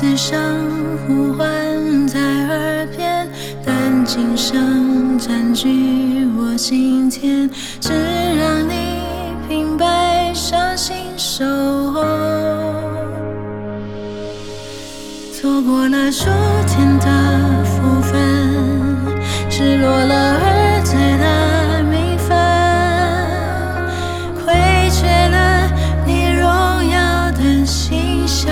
此声呼唤在耳边，但今生占据我心田，只让你平白伤心守候。错过了数天的福分，失落了耳醉的名分，亏缺了你荣耀的形象。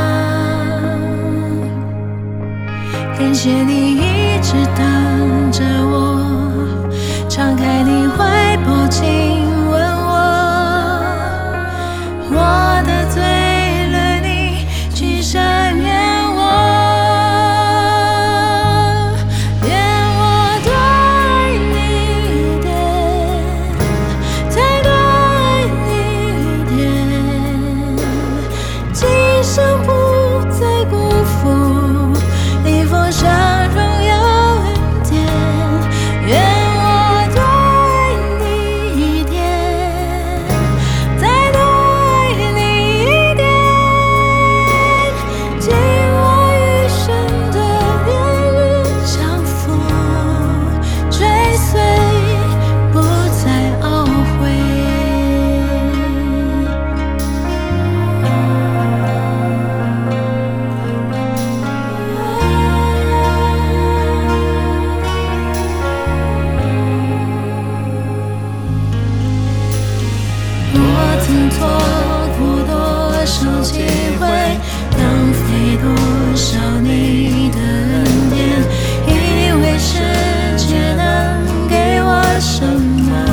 感谢你一直等着我，敞开你怀抱亲吻我，我的罪了你去赦免。错过多少机会，浪费多少你的恩典，以为世界能给我什么？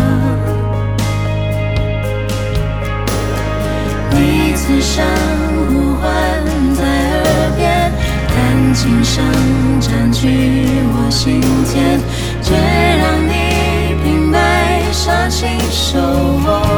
你此声呼唤在耳边，但今生占据我心田，却让你平白伤心守候。